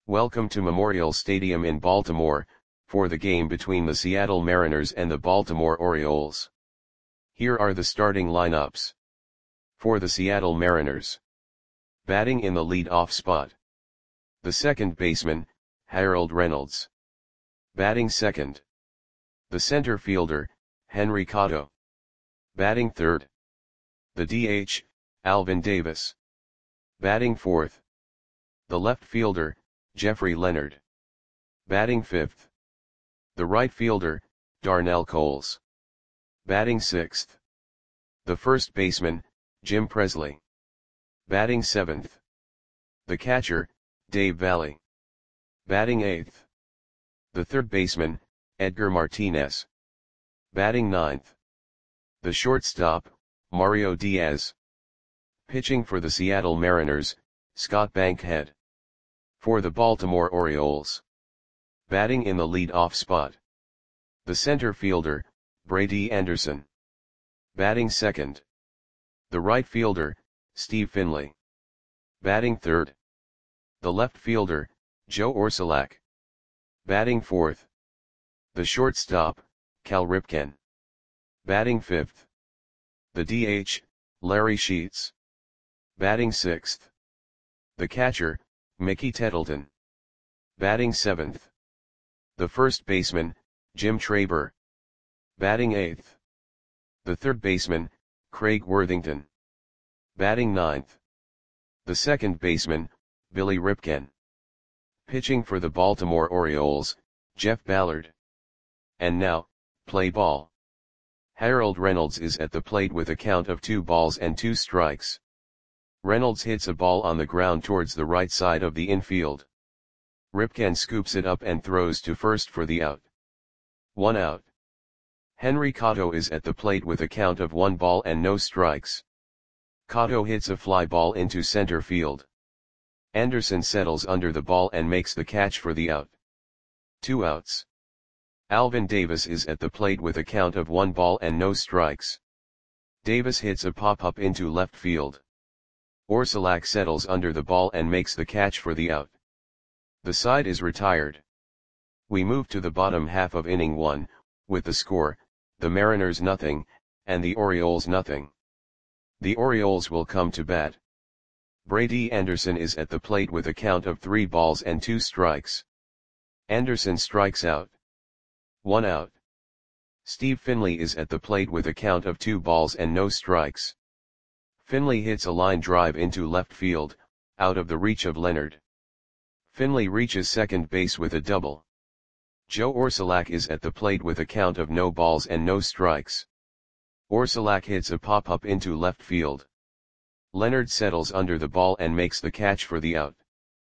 Welcome to Memorial Stadium in Baltimore, for the game between the Seattle Mariners and the Baltimore Orioles. Here are the starting lineups. For the Seattle Mariners. Batting in the lead-off spot. The second baseman, Harold Reynolds. Batting second. The center fielder, Henry Cotto. Batting third. The DH, Alvin Davis. Batting fourth. The left fielder, Jeffrey Leonard. Batting fifth. The right fielder, Darnell Coles. Batting sixth. The first baseman, Jim Presley. Batting seventh. The catcher, Dave Valle. Batting eighth. The third baseman, Edgar Martinez. Batting ninth. The shortstop, Mario Diaz. Pitching for the Seattle Mariners, Scott Bankhead. For the Baltimore Orioles. Batting in the lead-off spot. The center fielder, Brady Anderson. Batting second. The right fielder, Steve Finley. Batting third. The left fielder, Joe Orsulak. Batting fourth. The shortstop, Cal Ripken. Batting fifth. The DH, Larry Sheets. Batting sixth. The catcher, Mickey Tettleton. Batting seventh. The first baseman, Jim Traber. Batting eighth. The third baseman, Craig Worthington. Batting ninth. The second baseman, Billy Ripken. Pitching for the Baltimore Orioles, Jeff Ballard. And now, play ball. Harold Reynolds is at the plate with a count of 2-2. Reynolds hits a ball on the ground towards the right side of the infield. Ripken scoops it up and throws to first for the out. 1 out. Henry Cotto is at the plate with a count of 1-0. Cotto hits a fly ball into center field. Anderson settles under the ball and makes the catch for the out. 2 outs. Alvin Davis is at the plate with a count of 1-0. Davis hits a pop-up into left field. Orsulak settles under the ball and makes the catch for the out. The side is retired. We move to the bottom half of inning 1, with the score, the Mariners 0, and the Orioles 0. The Orioles will come to bat. Brady Anderson is at the plate with a count of 3-2. Anderson strikes out. 1 out. Steve Finley is at the plate with a count of 2-0. Finley hits a line drive into left field, out of the reach of Leonard. Finley reaches second base with a double. Joe Orsulak is at the plate with a count of 0-0. Orsulak hits a pop-up into left field. Leonard settles under the ball and makes the catch for the out.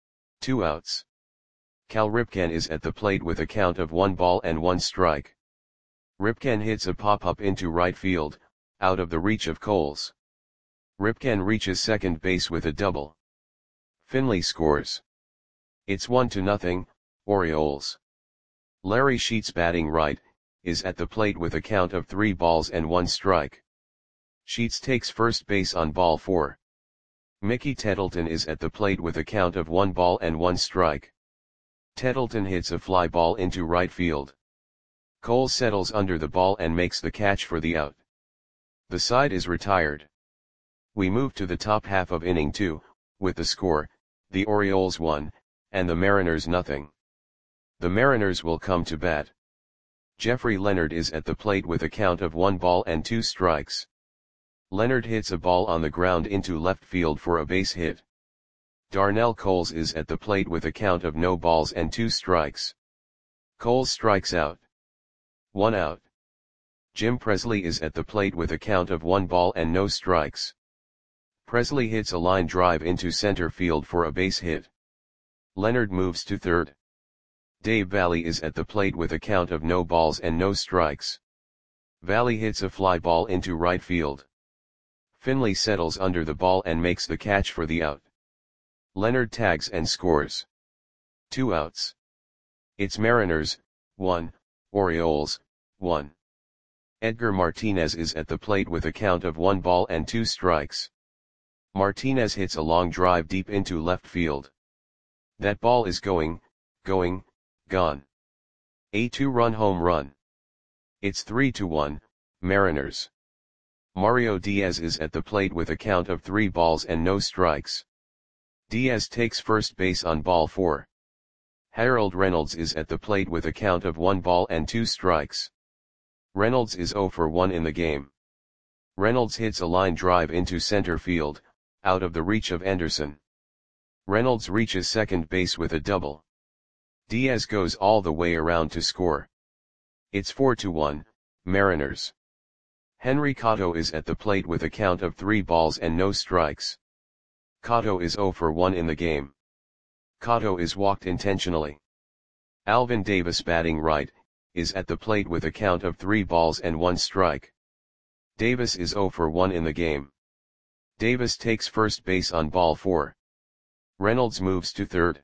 2 outs. Cal Ripken is at the plate with a count of 1-1. Ripken hits a pop-up into right field, out of the reach of Coles. Ripken reaches second base with a double. Finley scores. It's 1-0, Orioles. Larry Sheets, batting right, is at the plate with a count of 3-1. Sheets takes first base on ball 4. Mickey Tettleton is at the plate with a count of 1-1. Tettleton hits a fly ball into right field. Cole settles under the ball and makes the catch for the out. The side is retired. We move to the top half of inning 2, with the score, the Orioles 1, and the Mariners 0. The Mariners will come to bat. Jeffrey Leonard is at the plate with a count of 1-2. Leonard hits a ball on the ground into left field for a base hit. Darnell Coles is at the plate with a count of 0-2. Coles strikes out. 1 out. Jim Presley is at the plate with a count of 1-0. Presley hits a line drive into center field for a base hit. Leonard moves to third. Dave Valle is at the plate with a count of 0-0. Valle hits a fly ball into right field. Finley settles under the ball and makes the catch for the out. Leonard tags and scores. 2 outs. It's Mariners, 1, Orioles, 1. Edgar Martinez is at the plate with a count of 1-2. Martinez hits a long drive deep into left field. That ball is going, gone. A 2-run home run. It's 3-1, Mariners. Mario Diaz is at the plate with a count of 3 balls and no strikes. Diaz takes first base on ball 4. Harold Reynolds is at the plate with a count of 1 ball and 2 strikes. Reynolds is 0 for 1 in the game. Reynolds hits a line drive into center field, out of the reach of Anderson. Reynolds reaches second base with a double. Diaz goes all the way around to score. It's 4-1, Mariners. Henry Cotto is at the plate with a count of 3 balls and no strikes. Cotto is 0 for 1 in the game. Cotto is walked intentionally. Alvin Davis, batting right, is at the plate with a count of 3 balls and 1 strike. Davis is 0 for 1 in the game. Davis takes first base on ball 4. Reynolds moves to third.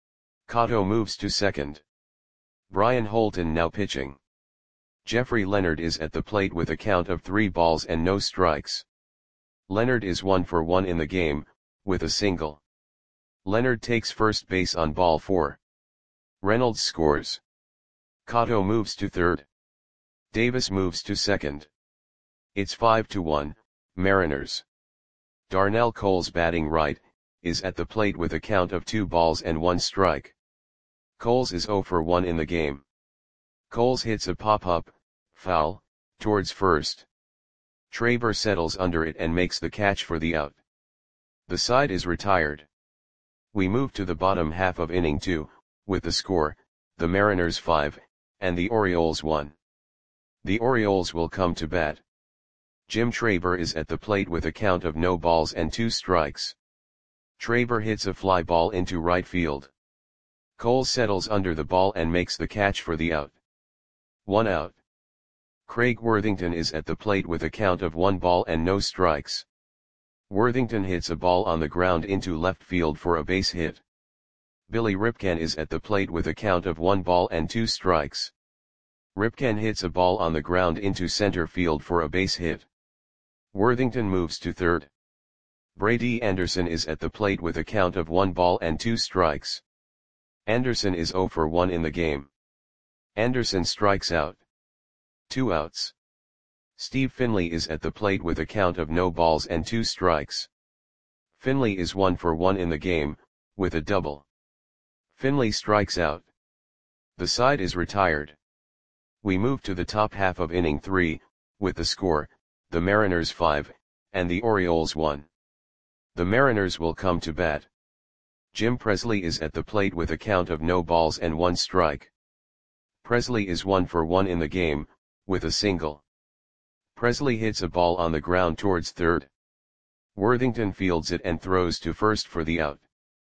Cotto moves to second. Brian Holton now pitching. Jeffrey Leonard is at the plate with a count of 3 balls and no strikes. Leonard is 1 for 1 in the game, with a single. Leonard takes first base on ball 4. Reynolds scores. Cotto moves to third. Davis moves to second. It's 5-1, Mariners. Darnell Coles, batting right, is at the plate with a count of 2 balls and 1 strike. Coles is 0 for 1 in the game. Coles hits a pop-up, foul, towards first. Traber settles under it and makes the catch for the out. The side is retired. We move to the bottom half of inning 2, with the score, the Mariners 5, and the Orioles 1. The Orioles will come to bat. Jim Traber is at the plate with a count of no balls and 2 strikes. Traber hits a fly ball into right field. Coles settles under the ball and makes the catch for the out. 1 out. Craig Worthington is at the plate with a count of 1 ball and no strikes. Worthington hits a ball on the ground into left field for a base hit. Billy Ripken is at the plate with a count of 1 ball and 2 strikes. Ripken hits a ball on the ground into center field for a base hit. Worthington moves to third. Brady Anderson is at the plate with a count of 1 ball and 2 strikes. Anderson is 0 for 1 in the game. Anderson strikes out. 2 outs. Steve Finley is at the plate with a count of no balls and 2 strikes. Finley is 1 for 1 in the game, with a double. Finley strikes out. The side is retired. We move to the top half of inning 3, with the score, the Mariners 5, and the Orioles 1. The Mariners will come to bat. Jim Presley is at the plate with a count of no balls and 1 strike. Presley is 1 for 1 in the game, with a single. Presley hits a ball on the ground towards third. Worthington fields it and throws to first for the out.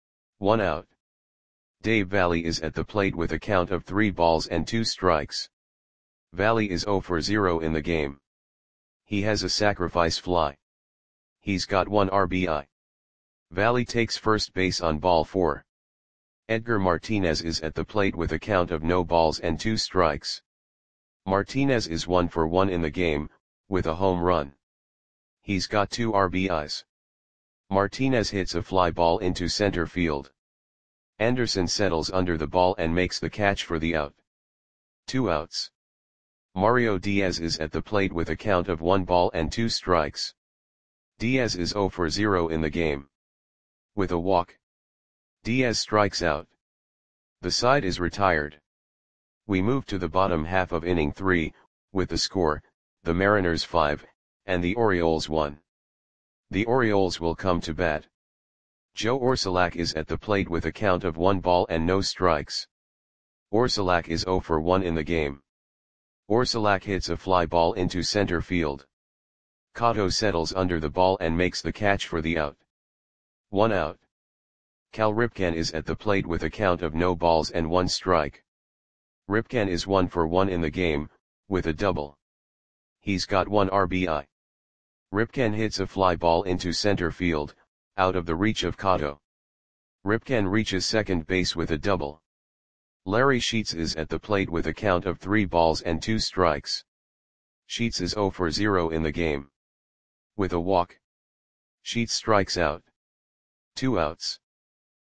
1 out. Dave Valley is at the plate with a count of 3 balls and 2 strikes. Valley is 0 for 0 in the game. He has a sacrifice fly. He's got 1 RBI. Valley takes first base on ball 4. Edgar Martinez is at the plate with a count of no balls and 2 strikes. Martinez is 1 for 1 in the game, with a home run. He's got 2 RBIs. Martinez hits a fly ball into center field. Anderson settles under the ball and makes the catch for the out. 2 outs. Mario Diaz is at the plate with a count of 1 ball and 2 strikes. Diaz is 0 for 0 in the game. With a walk. Diaz strikes out. The side is retired. We move to the bottom half of inning 3, with the score, the Mariners 5, and the Orioles 1. The Orioles will come to bat. Joe Orsulak is at the plate with a count of 1 ball and no strikes. Orsulak is 0 for 1 in the game. Orsulak hits a fly ball into center field. Cotto settles under the ball and makes the catch for the out. 1 out. Cal Ripken is at the plate with a count of no balls and 1 strike. Ripken is 1 for 1 in the game, with a double. He's got 1 RBI. Ripken hits a fly ball into center field, out of the reach of Cotto. Ripken reaches second base with a double. Larry Sheets is at the plate with a count of 3 balls and 2 strikes. Sheets is 0 for 0 in the game. With a walk. Sheets strikes out. 2 outs.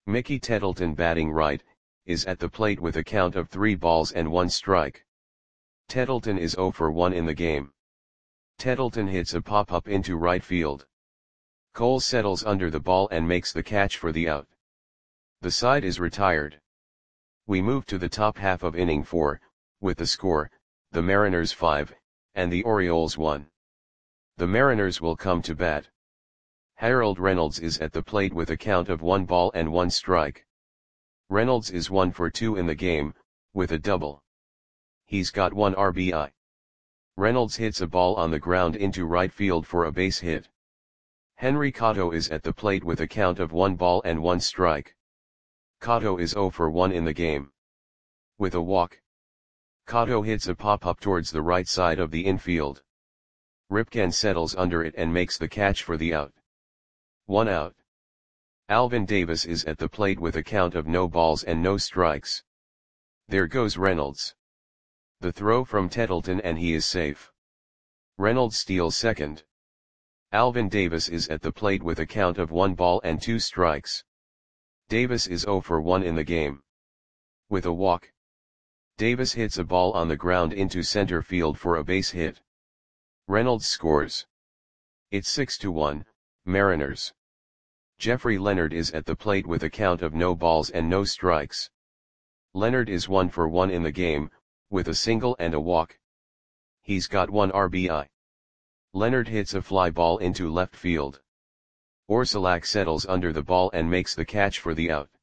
Mickey Tettleton batting right, is at the plate with a count of 3 balls and 1 strike. Tettleton is 0 for 1 in the game. Tettleton hits a pop-up into right field. Cole settles under the ball and makes the catch for the out. The side is retired. We move to the top half of inning 4, with the score, the Mariners 5, and the Orioles 1. The Mariners will come to bat. Harold Reynolds is at the plate with a count of 1 ball and 1 strike. Reynolds is 1 for 2 in the game, with a double. He's got 1 RBI. Reynolds hits a ball on the ground into right field for a base hit. Henry Cotto is at the plate with a count of 1 ball and 1 strike. Cotto is 0 for 1 in the game. With a walk. Cotto hits a pop-up towards the right side of the infield. Ripken settles under it and makes the catch for the out. 1 out. Alvin Davis is at the plate with a count of no balls and no strikes. There goes Reynolds. The throw from Tettleton and he is safe. Reynolds steals second. Alvin Davis is at the plate with a count of 1 ball and 2 strikes. Davis is 0 for 1 in the game. With a walk. Davis hits a ball on the ground into center field for a base hit. Reynolds scores. It's 6-1, Mariners. Jeffrey Leonard is at the plate with a count of no balls and no strikes. Leonard is 1 for 1 in the game, with a single and a walk. He's got 1 RBI. Leonard hits a fly ball into left field. Orsulak settles under the ball and makes the catch for the out.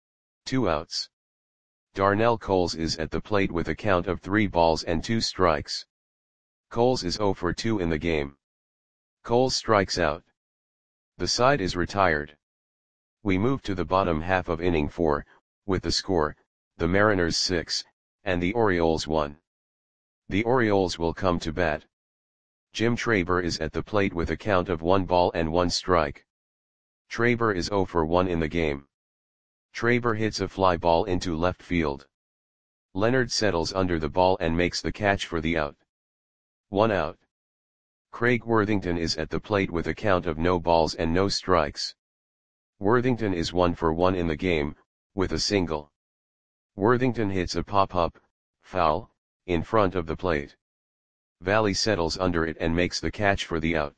2 outs. Darnell Coles is at the plate with a count of 3 balls and 2 strikes. Coles is 0 for 2 in the game. Coles strikes out. The side is retired. We move to the bottom half of inning 4, with the score, the Mariners 6, and the Orioles 1. The Orioles will come to bat. Jim Traber is at the plate with a count of 1 ball and 1 strike. Traber is 0 for 1 in the game. Traber hits a fly ball into left field. Leonard settles under the ball and makes the catch for the out. 1 out. Craig Worthington is at the plate with a count of no balls and no strikes. Worthington is 1 for 1 in the game, with a single. Worthington hits a pop-up, foul, in front of the plate. Valley settles under it and makes the catch for the out.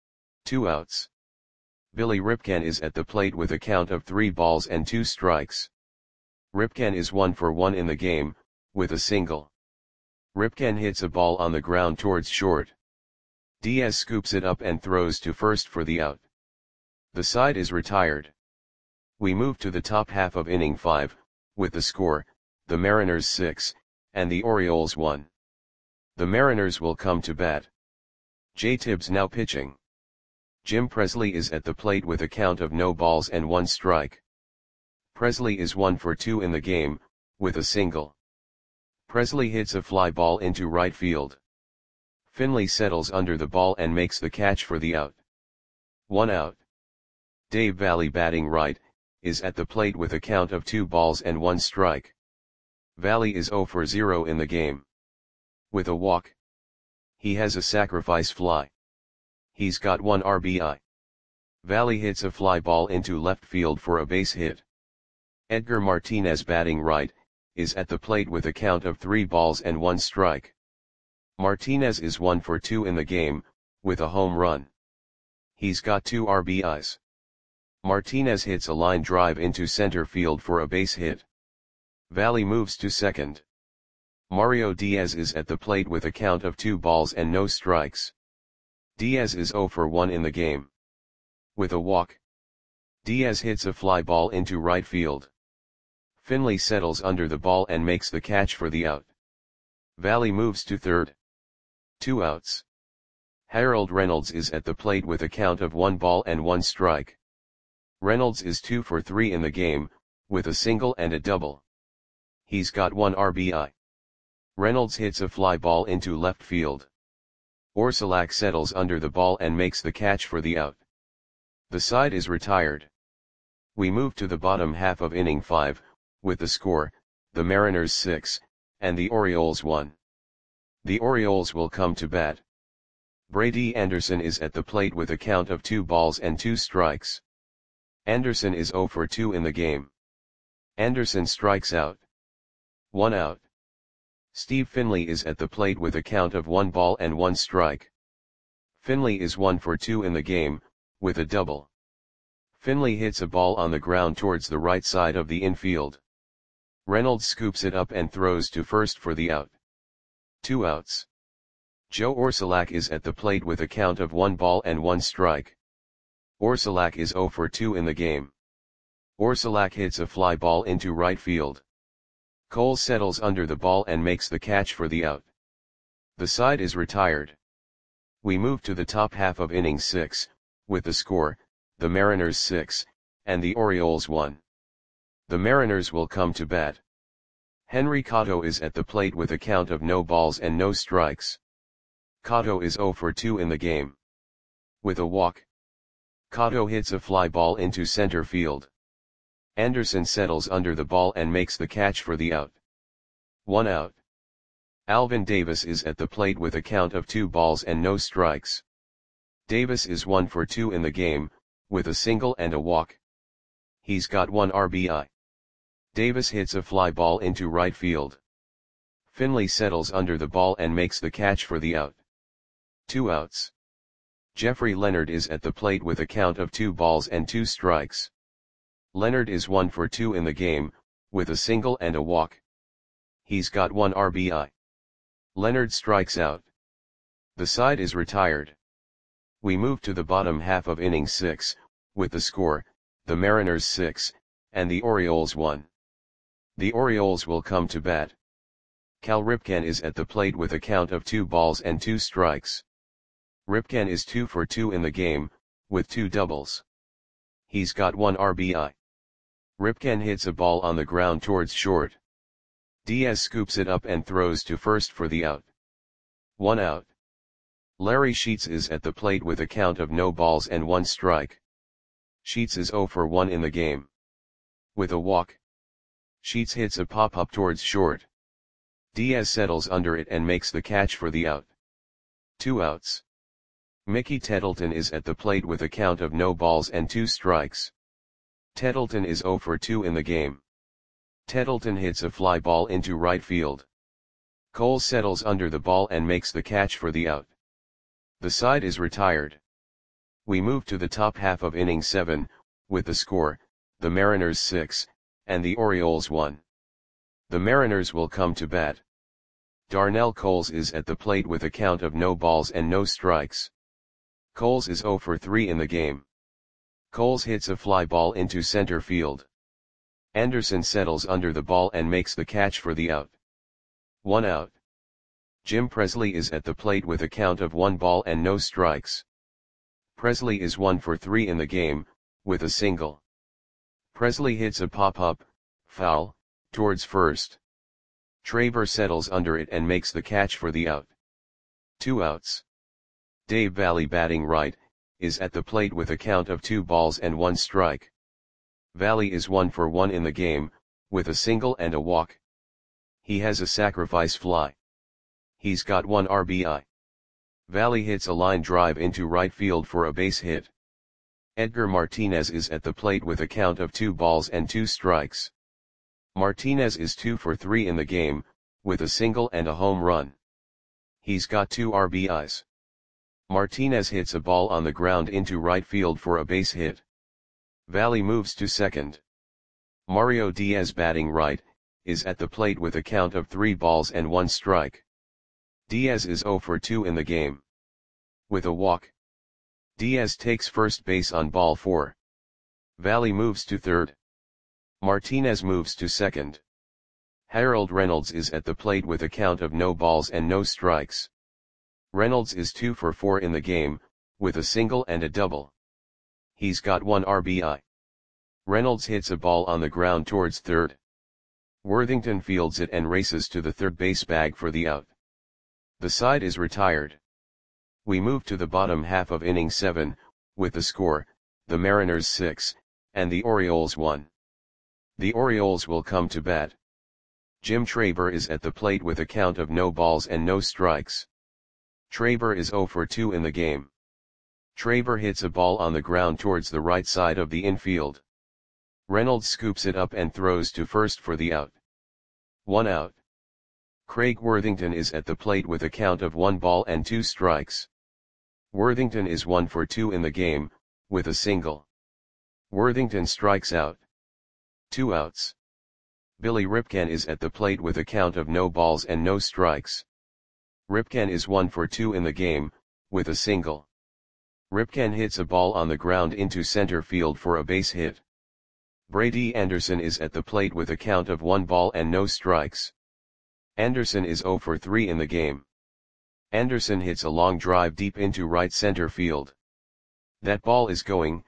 2 outs. Billy Ripken is at the plate with a count of 3 balls and 2 strikes. Ripken is 1 for 1 in the game, with a single. Ripken hits a ball on the ground towards short. Diaz scoops it up and throws to first for the out. The side is retired. We move to the top half of inning 5, with the score, the Mariners 6, and the Orioles 1. The Mariners will come to bat. Jay Tibbs now pitching. Jim Presley is at the plate with a count of no balls and 1 strike. Presley is 1 for 2 in the game, with a single. Presley hits a fly ball into right field. Finley settles under the ball and makes the catch for the out. 1 out. Dave Valley batting right, is at the plate with a count of 2 balls and 1 strike. Valley is 0 for 0 in the game. With a walk. He has a sacrifice fly. He's got 1 RBI. Valley hits a fly ball into left field for a base hit. Edgar Martinez batting right, is at the plate with a count of 3 balls and 1 strike. Martinez is 1 for 2 in the game, with a home run. He's got 2 RBIs. Martinez hits a line drive into center field for a base hit. Valley moves to second. Mario Diaz is at the plate with a count of 2 balls and no strikes. Diaz is 0 for 1 in the game. With a walk. Diaz hits a fly ball into right field. Finley settles under the ball and makes the catch for the out. Valley moves to third. 2 outs. Harold Reynolds is at the plate with a count of 1 ball and 1 strike. Reynolds is 2 for 3 in the game, with a single and a double. He's got 1 RBI. Reynolds hits a fly ball into left field. Orsulak settles under the ball and makes the catch for the out. The side is retired. We move to the bottom half of inning 5, with the score, the Mariners 6, and the Orioles 1. The Orioles will come to bat. Brady Anderson is at the plate with a count of 2 balls and 2 strikes. Anderson is 0 for 2 in the game. Anderson strikes out. 1 out. Steve Finley is at the plate with a count of 1 ball and 1 strike. Finley is 1 for 2 in the game, with a double. Finley hits a ball on the ground towards the right side of the infield. Reynolds scoops it up and throws to first for the out. 2 outs. Joe Orsulak is at the plate with a count of 1 ball and 1 strike. Orsulak is 0 for 2 in the game. Orsulak hits a fly ball into right field. Cole settles under the ball and makes the catch for the out. The side is retired. We move to the top half of inning 6, with the score, the Mariners 6, and the Orioles 1. The Mariners will come to bat. Henry Cotto is at the plate with a count of no balls and no strikes. Cotto is 0 for 2 in the game. With a walk, Cotto hits a fly ball into center field. Anderson settles under the ball and makes the catch for the out. 1 out. Alvin Davis is at the plate with a count of 2 balls and no strikes. Davis is 1 for 2 in the game, with a single and a walk. He's got 1 RBI. Davis hits a fly ball into right field. Finley settles under the ball and makes the catch for the out. 2 outs. Jeffrey Leonard is at the plate with a count of 2 balls and 2 strikes. Leonard is 1 for 2 in the game, with a single and a walk. He's got 1 RBI. Leonard strikes out. The side is retired. We move to the bottom half of inning 6, with the score, the Mariners 6, and the Orioles 1. The Orioles will come to bat. Cal Ripken is at the plate with a count of 2 balls and 2 strikes. Ripken is 2 for 2 in the game, with 2 doubles. He's got 1 RBI. Ripken hits a ball on the ground towards short. Diaz scoops it up and throws to first for the out. 1 out. Larry Sheets is at the plate with a count of no balls and 1 strike. Sheets is 0 for 1 in the game. With a walk, Sheets hits a pop-up towards short. Diaz settles under it and makes the catch for the out. 2 outs. Mickey Tettleton is at the plate with a count of no balls and 2 strikes. Tettleton is 0 for 2 in the game. Tettleton hits a fly ball into right field. Cole settles under the ball and makes the catch for the out. The side is retired. We move to the top half of inning 7, with the score, the Mariners 6, and the Orioles 1. The Mariners will come to bat. Darnell Coles is at the plate with a count of no balls and no strikes. Coles is 0 for 3 in the game. Coles hits a fly ball into center field. Anderson settles under the ball and makes the catch for the out. 1 out. Jim Presley is at the plate with a count of 1 ball and no strikes. Presley is 1 for 3 in the game, with a single. Presley hits a pop-up, foul, towards first. Traver settles under it and makes the catch for the out. 2 outs. Dave Valle, batting right, is at the plate with a count of 2 balls and 1 strike. Valle is 1 for 1 in the game, with a single and a walk. He has a sacrifice fly. He's got 1 RBI. Valle hits a line drive into right field for a base hit. Edgar Martinez is at the plate with a count of 2 balls and 2 strikes. Martinez is 2 for 3 in the game, with a single and a home run. He's got 2 RBIs. Martinez hits a ball on the ground into right field for a base hit. Valle moves to second. Mario Diaz, batting right, is at the plate with a count of 3 balls and 1 strike. Diaz is 0 for 2 in the game. With a walk, Diaz takes first base on ball 4. Valle moves to third. Martinez moves to second. Harold Reynolds is at the plate with a count of no balls and no strikes. Reynolds is 2 for 4 in the game, with a single and a double. He's got 1 RBI. Reynolds hits a ball on the ground towards third. Worthington fields it and races to the third base bag for the out. The side is retired. We move to the bottom half of inning 7, with the score, the Mariners 6, and the Orioles 1. The Orioles will come to bat. Jim Traver is at the plate with a count of no balls and no strikes. Traver is 0 for 2 in the game. Traver hits a ball on the ground towards the right side of the infield. Reynolds scoops it up and throws to first for the out. 1 out. Craig Worthington is at the plate with a count of 1 ball and 2 strikes. Worthington is 1 for 2 in the game, with a single. Worthington strikes out. 2 outs. Billy Ripken is at the plate with a count of no balls and no strikes. Ripken is 1 for 2 in the game, with a single. Ripken hits a ball on the ground into center field for a base hit. Brady Anderson is at the plate with a count of 1 ball and no strikes. Anderson is 0 for 3 in the game. Anderson hits a long drive deep into right center field. That ball is gone.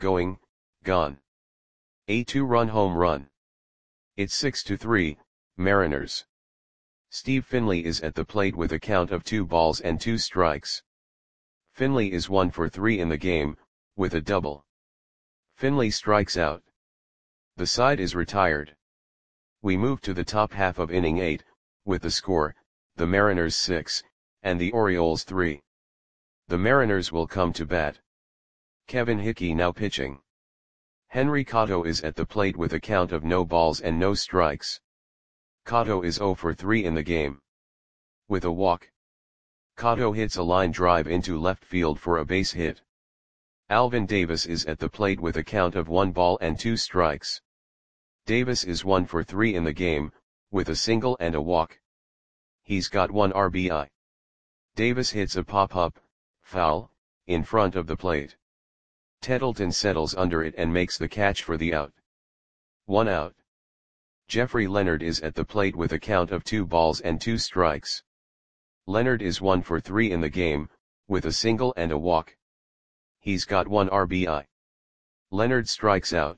A 2-run home run. It's 6-3, Mariners. Steve Finley is at the plate with a count of 2 balls and 2 strikes. Finley is 1 for 3 in the game, with a double. Finley strikes out. The side is retired. We move to the top half of inning 8, with the score, the Mariners 6, and the Orioles 3. The Mariners will come to bat. Kevin Hickey now pitching. Henry Cotto is at the plate with a count of no balls and no strikes. Cotto is 0 for 3 in the game. With a walk. Cotto hits a line drive into left field for a base hit. Alvin Davis is at the plate with a count of 1 ball and 2 strikes. Davis is 1 for 3 in the game, with a single and a walk. He's got 1 RBI. Davis hits a pop-up, foul, in front of the plate. Tettleton settles under it and makes the catch for the out. 1 out. Jeffrey Leonard is at the plate with a count of 2 balls and 2 strikes. Leonard is 1 for 3 in the game, with a single and a walk. He's got 1 RBI. Leonard strikes out.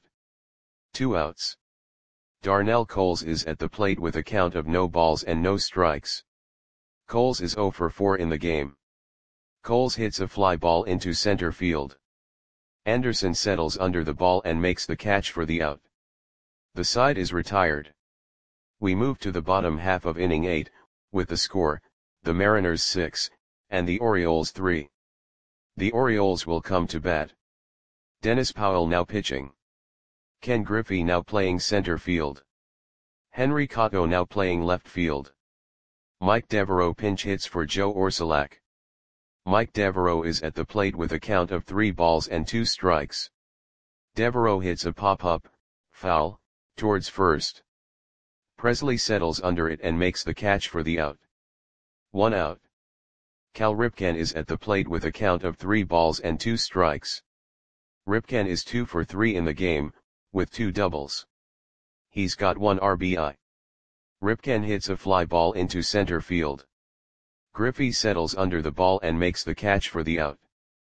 2 outs. Darnell Coles is at the plate with a count of no balls and no strikes. Coles is 0 for 4 in the game. Coles hits a fly ball into center field. Anderson settles under the ball and makes the catch for the out. The side is retired. We move to the bottom half of inning 8, with the score, the Mariners 6, and the Orioles 3. The Orioles will come to bat. Dennis Powell now pitching. Ken Griffey now playing center field. Henry Cotto now playing left field. Mike Devereaux pinch hits for Joe Orsulak. Mike Devereaux is at the plate with a count of 3 balls and 2 strikes. Devereaux hits a pop-up, foul, towards first. Presley settles under it and makes the catch for the out. 1 out. Cal Ripken is at the plate with a count of 3 balls and 2 strikes. Ripken is 2 for 3 in the game, with 2 doubles. He's got 1 RBI. Ripken hits a fly ball into center field. Griffey settles under the ball and makes the catch for the out.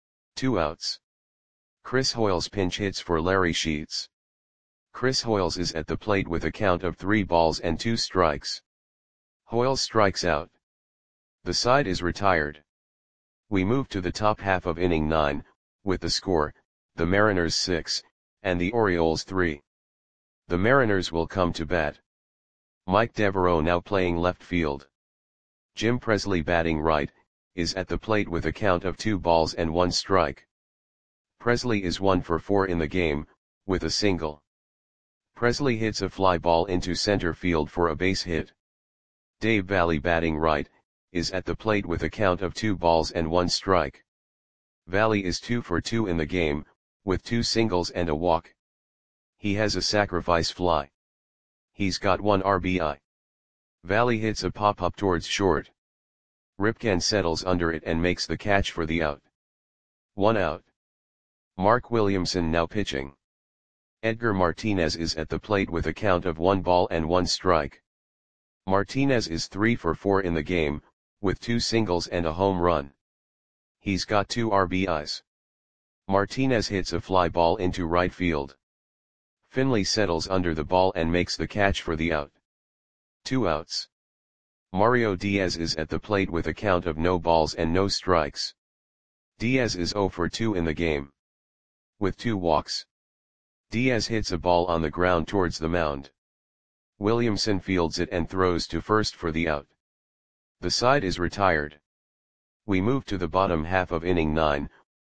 2 outs. Chris Hoiles pinch hits for Larry Sheets. Chris Hoiles is at the plate with a count of 3 balls and 2 strikes. Hoiles strikes out. The side is retired. We move to the top half of inning 9, with the score, the Mariners 6, and the Orioles 3. The Mariners will come to bat. Mike Devereaux now playing left field. Jim Presley batting right, is at the plate with a count of 2 balls and 1 strike. Presley is 1 for 4 in the game, with a single. Presley hits a fly ball into center field for a base hit. Dave Valley batting right, is at the plate with a count of 2 balls and 1 strike. Valley is 2 for 2 in the game, with 2 singles and a walk. He has a sacrifice fly. He's got 1 RBI. Valley hits a pop-up towards short. Ripken settles under it and makes the catch for the out. 1 out. Mark Williamson now pitching. Edgar Martinez is at the plate with a count of 1 ball and 1 strike. Martinez is 3 for 4 in the game, with 2 singles and a home run. He's got 2 RBIs. Martinez hits a fly ball into right field. Finley settles under the ball and makes the catch for the out. 2 outs. Mario Diaz is at the plate with a count of no balls and no strikes. Diaz is 0 for 2 in the game. With 2 walks. Diaz hits a ball on the ground towards the mound. Williamson fields it and throws to first for the out. The side is retired. We move to the bottom half of inning 9,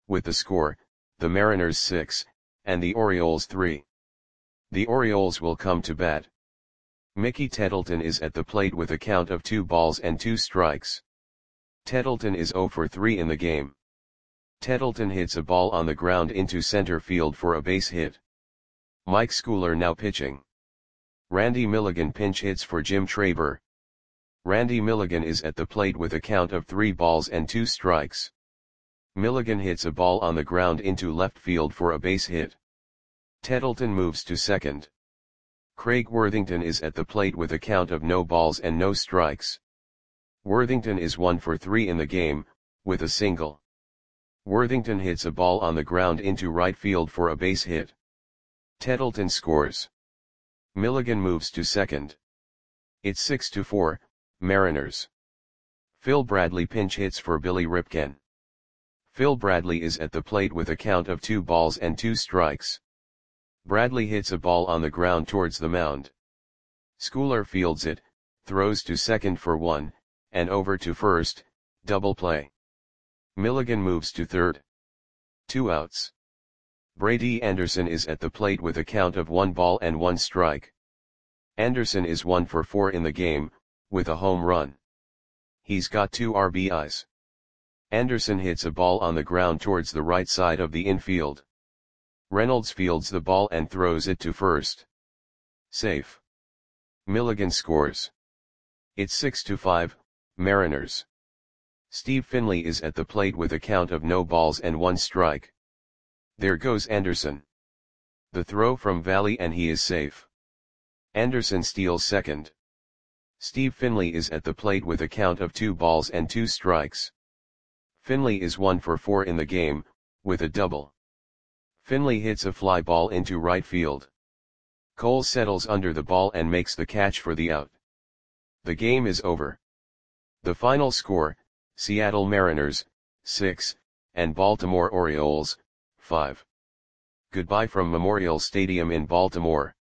with the score, the Mariners 6, and the Orioles 3. The Orioles will come to bat. Mickey Tettleton is at the plate with a count of 2 balls and 2 strikes. Tettleton is 0 for 3 in the game. Tettleton hits a ball on the ground into center field for a base hit. Mike Schooler now pitching. Randy Milligan pinch hits for Jim Traber. Randy Milligan is at the plate with a count of 3 balls and 2 strikes. Milligan hits a ball on the ground into left field for a base hit. Tettleton moves to second. Craig Worthington is at the plate with a count of no balls and no strikes. Worthington is 1 for 3 in the game, with a single. Worthington hits a ball on the ground into right field for a base hit. Tettleton scores. Milligan moves to second. It's 6-4, Mariners. Phil Bradley pinch hits for Billy Ripken. Phil Bradley is at the plate with a count of 2 balls and 2 strikes. Bradley hits a ball on the ground towards the mound. Schooler fields it, throws to second for 1, and over to first, double play. Milligan moves to third. 2 outs. Brady Anderson is at the plate with a count of 1 ball and 1 strike. Anderson is 1 for 4 in the game, with a home run. He's got 2 RBIs. Anderson hits a ball on the ground towards the right side of the infield. Reynolds fields the ball and throws it to first. Safe. Milligan scores. It's 6-5, Mariners. Steve Finley is at the plate with a count of no balls and 1 strike. There goes Anderson. The throw from Valley and he is safe. Anderson steals second. Steve Finley is at the plate with a count of 2 balls and 2 strikes. Finley is 1 for 4 in the game, with a double. Finley hits a fly ball into right field. Cole settles under the ball and makes the catch for the out. The game is over. The final score, Seattle Mariners, 6, and Baltimore Orioles, 5. Goodbye from Memorial Stadium in Baltimore.